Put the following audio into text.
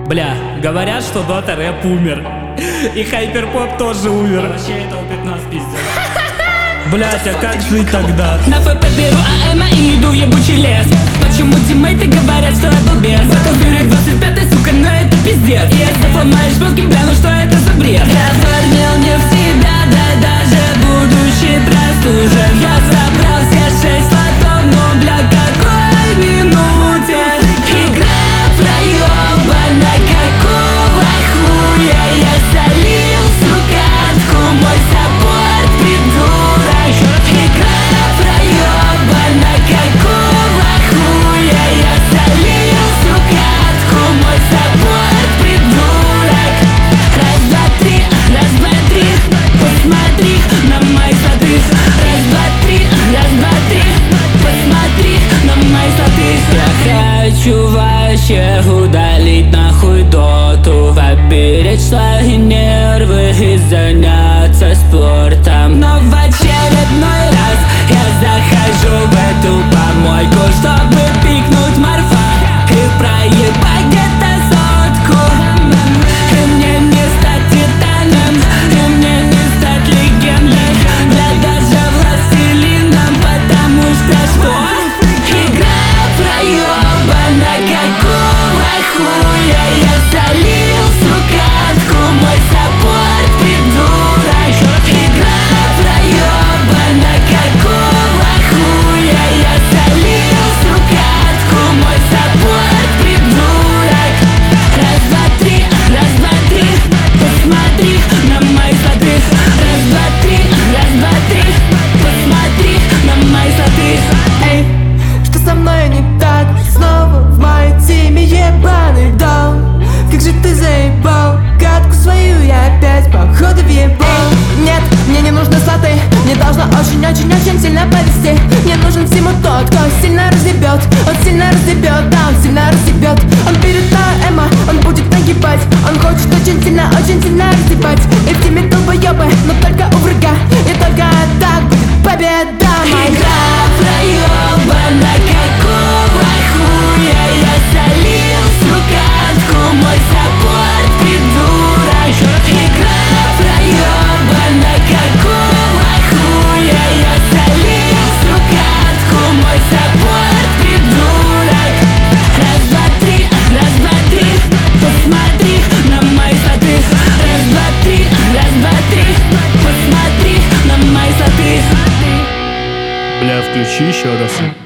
Бля, говорят, что Дота рэп умер. И хайперпоп тоже умер. Вообще это опять нас пиздец. Блять, а как жить тогда? На ФП беру АМА и иду в ебучий лес. Почему тиммейты говорят, что я балбес? Батлбюрик 25-й, сука, но это пиздец. Если сломаешь мозги, бля, ну что это за бред? Я формил не в себя, да даже будучи простужен. Я забрал все 6 лотов, но бля, какой минуте? Игра проебана, какого хуя? Я солил, сука, мой саппорт, придурок. Игра проебана, какого хуя? Я солил, сука, мой саппорт, придурок. Раз, два, три, посмотри на мои слоты. Раз, два, три, посмотри на мои слоты. Я хочу вообще удалить нахуй доту, поберечь свои нервы и заняться спортом. Но в очередной раз я захожу в эту помойку, чтобы пикнуть морфа и проебать где-то сотку. И мне не стать титаном, и мне не стать легендой, да даже властелином, потому что игра проебана, какого хуя? Я солил, сука, мой саппорт, придурок. Игра проебана, какого хуя? Я солил, сука, мой саппорт, придурок. Раз, два, три, посмотри на мои слоты. Раз, два, три, посмотри на мои слоты. Эй, что со мной не так? Снова в моей теме ебаный даун. Как же ты заебал, катку свою я опять походу въебал. Нет, мне не нужны слоты, мне должно очень-очень-очень сильно повезти. Мне нужен всему тот, кто сильно разъебет. Он сильно разъебет, да, он сильно разъебет. Он берет на эмо, он будет нагибать. Он хочет очень сильно разъебать. И в теме долбоебы, но только у врага. И только так будет победа моя. Игра проебана, какого хуя? Я солил, сука, мой саппорт, придурок. Игра проебана, какого хуя? Я солил, сука, мой саппорт, придурок. Раз, два, три, посмотри на мои слоты. Раз, два, три, посмотри на мои слоты. Бля, включи еще раз.